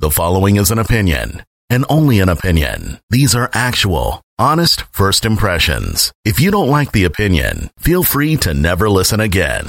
The following is an opinion, and only an opinion. These are actual, honest first impressions. If you don't like the opinion, feel free to never listen again.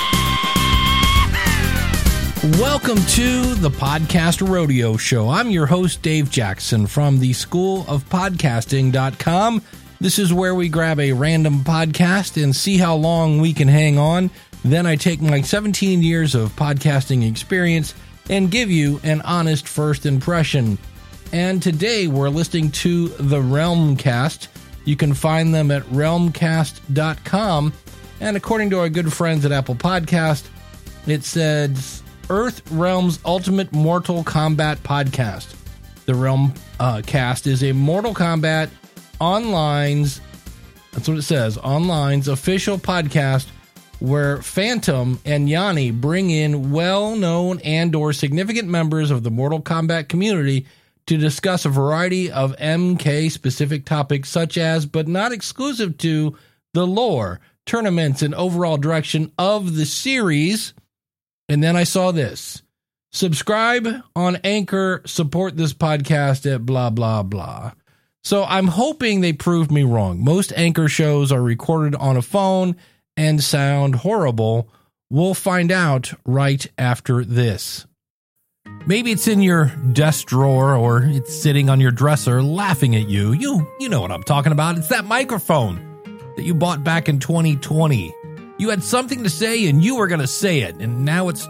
Welcome to the Podcast Rodeo Show. I'm your host, Dave Jackson from the School of Podcasting.com. This is where we grab a random podcast and see how long we can hang on. Then I take my 17 years of podcasting experience and give you an honest first impression. And today we're listening to the Realmcast. You can find them at realmcast.com. And according to our good friends at Apple Podcast, it says Earth Realm's Ultimate Mortal Kombat Podcast. The Realmcast is a Mortal Kombat Online's, that's what it says, Online's official podcast where Phantom and Yanni bring in well-known and/or significant members of the Mortal Kombat community to discuss a variety of MK-specific topics such as, but not exclusive to, the lore, tournaments, and overall direction of the series. And then I saw this. Subscribe on Anchor, support this podcast at blah, blah, blah. So I'm hoping they proved me wrong. Most Anchor shows are recorded on a phone and sound horrible. We'll find out right after this. Maybe it's in your desk drawer or it's sitting on your dresser laughing at you. You know what I'm talking about. It's that microphone that you bought back in 2020. You had something to say and you were going to say it. And now it's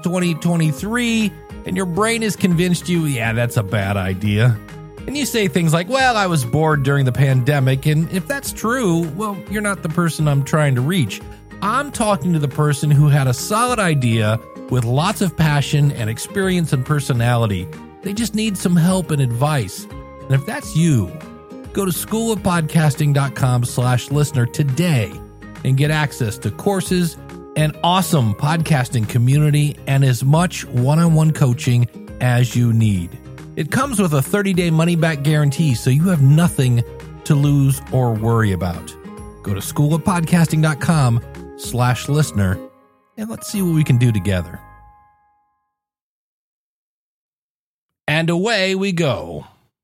2023 and your brain has convinced you, yeah, that's a bad idea. And you say things like, well, I was bored during the pandemic. And if that's true, well, you're not the person I'm trying to reach. I'm talking to the person who had a solid idea with lots of passion and experience and personality. They just need some help and advice. And if that's you, go to schoolofpodcasting.com/listener today and get access to courses, an awesome podcasting community, and as much one-on-one coaching as you need. It comes with a 30-day money-back guarantee, so you have nothing to lose or worry about. Go to schoolofpodcasting.com/listener, and let's see what we can do together. And away we go.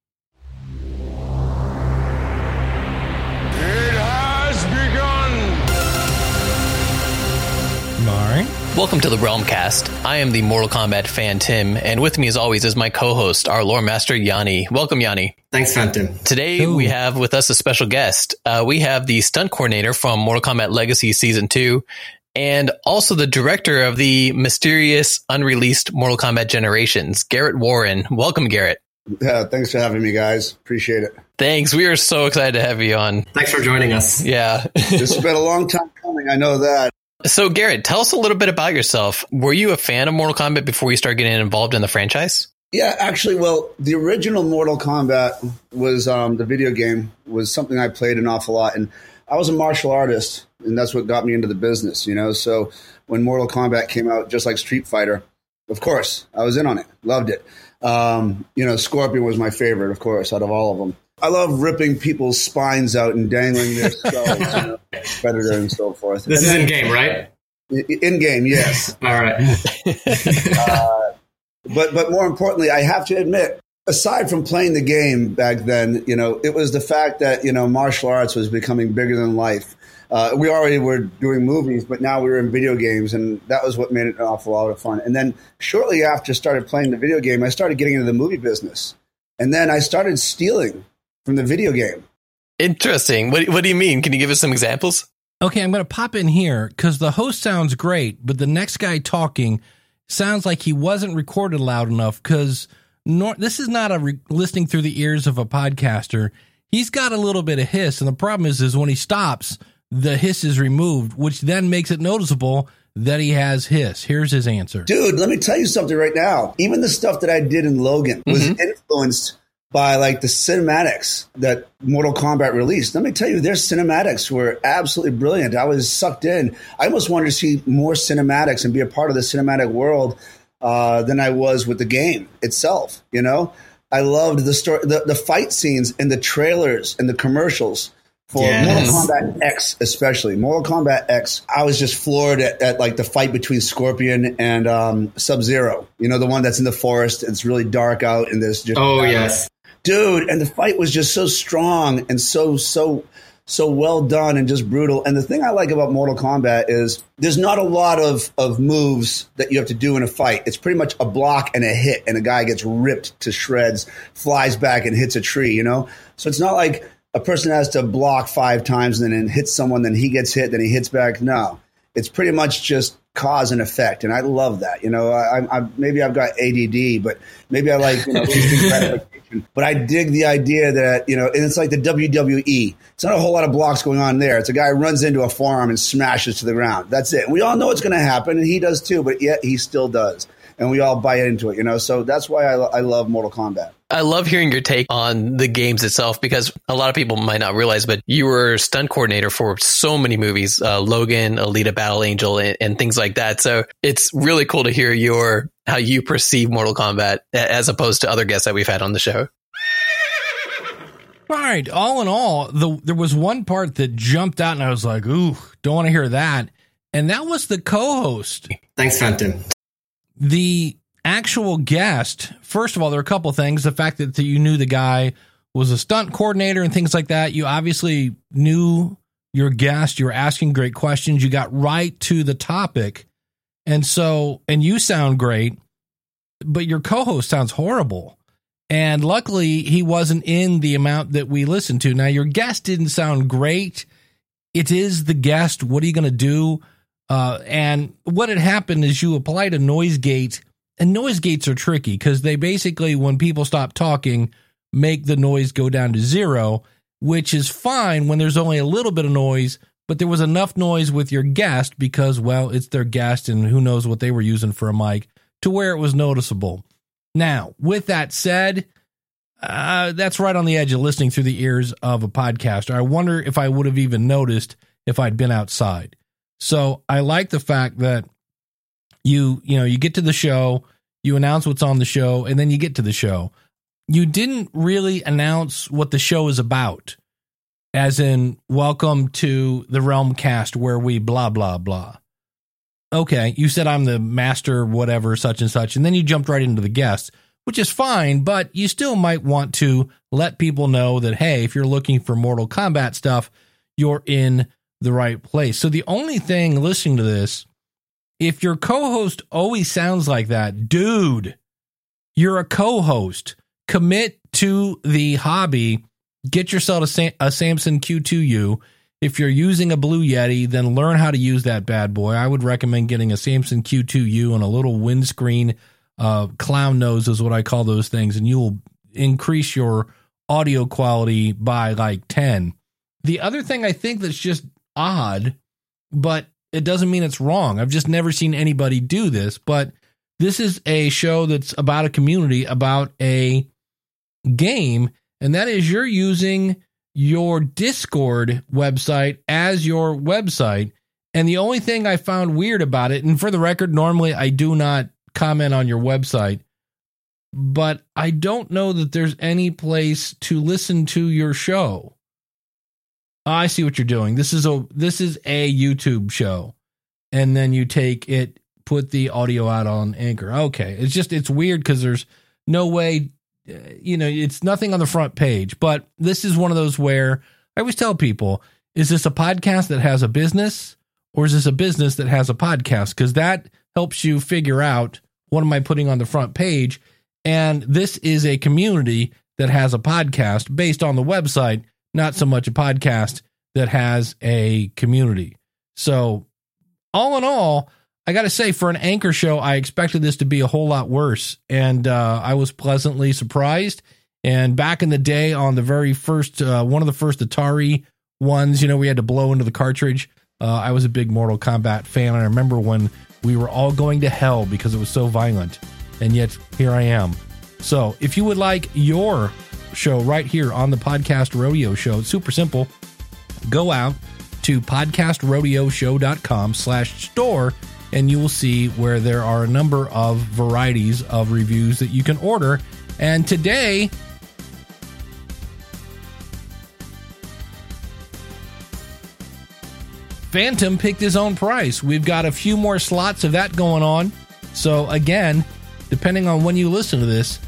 Welcome to the Realmcast. I am the Mortal Kombat fan, Tim, and with me as always is my co-host, our lore master, Yanni. Welcome, Yanni. Thanks, Phantom. Today we have with us a special guest. We have the stunt coordinator from Mortal Kombat Legacy Season 2, and also the director of the mysterious unreleased Mortal Kombat Generations, Garrett Warren. Welcome, Garrett. Yeah, thanks for having me, guys. Appreciate it. Thanks. We are so excited to have you on. Thanks for joining us. Yeah. This has been a long time coming. I know that. So, Garrett, tell us a little bit about yourself. Were you a fan of Mortal Kombat before you started getting involved in the franchise? Yeah, actually, well, the original Mortal Kombat was the video game was something I played an awful lot. And I was a martial artist, and that's what got me into the business, you know. So when Mortal Kombat came out, just like Street Fighter, of course, I was in on it. Loved it. Scorpion was my favorite, of course, out of all of them. I love ripping people's spines out and dangling their skulls, Predator and so forth. This is in-game, right? In-game, yes. All right. But more importantly, I have to admit, aside from playing the game back then, it was the fact that, martial arts was becoming bigger than life. We already were doing movies, but now we were in video games, and that was what made it an awful lot of fun. And then shortly after I started playing the video game, I started getting into the movie business. And then I started stealing from the video game. Interesting. What do you mean? Can you give us some examples? Okay, I'm going to pop in here because the host sounds great, but the next guy talking sounds like he wasn't recorded loud enough because this is not listening through the ears of a podcaster. He's got a little bit of hiss, and the problem is when he stops, the hiss is removed, which then makes it noticeable that he has hiss. Here's his answer. Dude, let me tell you something right now. Even the stuff that I did in Logan was influenced by like the cinematics that Mortal Kombat released. Let me tell you, their cinematics were absolutely brilliant. I was sucked in. I almost wanted to see more cinematics and be a part of the cinematic world than I was with the game itself. I loved the story, the fight scenes and the trailers and the commercials For Yes. Mortal Kombat X, especially Mortal Kombat X, I was just floored at like the fight between Scorpion and Sub-Zero. You know, the one that's in the forest. It's really dark out, and there's just Yes. dude. And the fight was just so strong and so well done and just brutal. And the thing I like about Mortal Kombat is there's not a lot of moves that you have to do in a fight. It's pretty much a block and a hit, and a guy gets ripped to shreds, flies back and hits a tree. You know, so it's not like a person has to block 5 times and then hit someone, then he gets hit, then he hits back. No, it's pretty much just cause and effect. And I love that. You know, I maybe I've got ADD, but maybe I like, instant gratification. But I dig the idea that, and it's like the WWE. It's not a whole lot of blocks going on there. It's a guy who runs into a forearm and smashes to the ground. That's it. And we all know it's going to happen, and he does too, but yet he still does. And we all buy into it, So that's why I love Mortal Kombat. I love hearing your take on the games itself, because a lot of people might not realize, but you were stunt coordinator for so many movies, Logan, Alita Battle Angel, and things like that. So it's really cool to hear how you perceive Mortal Kombat as opposed to other guests that we've had on the show. All right. All in all, there was one part that jumped out and I was like, ooh, don't want to hear that. And that was the co-host. Thanks, Fenton. The actual guest, first of all, there are a couple of things. The fact that you knew the guy was a stunt coordinator and things like that. You obviously knew your guest. You were asking great questions. You got right to the topic. And you sound great, but your co-host sounds horrible. And luckily, he wasn't in the amount that we listened to. Now, your guest didn't sound great. It is the guest. What are you going to do? And what had happened is you applied a noise gate, and noise gates are tricky because they basically, when people stop talking, make the noise go down to 0, which is fine when there's only a little bit of noise, but there was enough noise with your guest because, well, it's their guest and who knows what they were using for a mic to where it was noticeable. Now, with that said, that's right on the edge of listening through the ears of a podcaster. I wonder if I would have even noticed if I'd been outside. So I like the fact that you get to the show, you announce what's on the show, and then you get to the show. You didn't really announce what the show is about, as in, welcome to the Realm Cast where we blah, blah, blah. Okay, you said I'm the master, whatever, such and such, and then you jumped right into the guests, which is fine, but you still might want to let people know that, hey, if you're looking for Mortal Kombat stuff, you're in the right place. So the only thing listening to this, if your co-host always sounds like that, dude, you're a co-host. Commit to the hobby. Get yourself a Samson Q2U. If you're using a Blue Yeti, then learn how to use that bad boy. I would recommend getting a Samson Q2U and a little windscreen. Clown nose is what I call those things, and you will increase your audio quality by like 10. The other thing I think that's just odd, but it doesn't mean it's wrong. I've just never seen anybody do this, but this is a show that's about a community, about a game, and that is you're using your Discord website as your website. And the only thing I found weird about it, and for the record, normally I do not comment on your website, but I don't know that there's any place to listen to your show. I see what you're doing. This is a YouTube show, and then you put the audio out on Anchor. Okay. It's weird because there's no way, it's nothing on the front page, but this is one of those where I always tell people, is this a podcast that has a business, or is this a business that has a podcast? Because that helps you figure out, what am I putting on the front page? And this is a community that has a podcast based on the website, not so much a podcast that has a community. So all in all, I got to say, for an Anchor show, I expected this to be a whole lot worse, and I was pleasantly surprised. And back in the day, on the very first, one of the first Atari ones, we had to blow into the cartridge. I was a big Mortal Kombat fan. I remember when we were all going to hell because it was so violent, and yet here I am. So if you would like your show right here on the Podcast Rodeo Show, it's super simple. Go out to podcastrodeoshow.com/store, and you will see where there are a number of varieties of reviews that you can order. And today, Phantom picked his own price. We've got a few more slots of that going on. So again, depending on when you listen to this,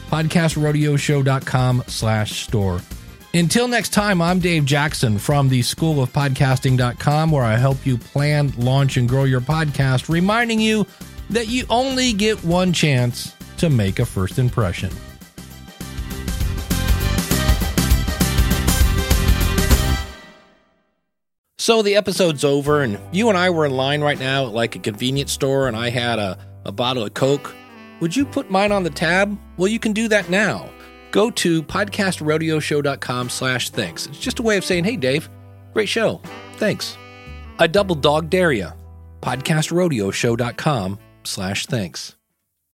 podcastrodeoshow.com/store. Until next time, I'm Dave Jackson from the School of Podcasting.com, where I help you plan, launch, and grow your podcast, reminding you that you only get one chance to make a first impression. So the episode's over, and you and I were in line right now at like a convenience store, and I had a bottle of Coke. Would you put mine on the tab? Well, you can do that now. Go to podcastrodeoshow.com/thanks. It's just a way of saying, hey, Dave, great show. Thanks. I double dog dare ya. podcastrodeoshow.com/thanks.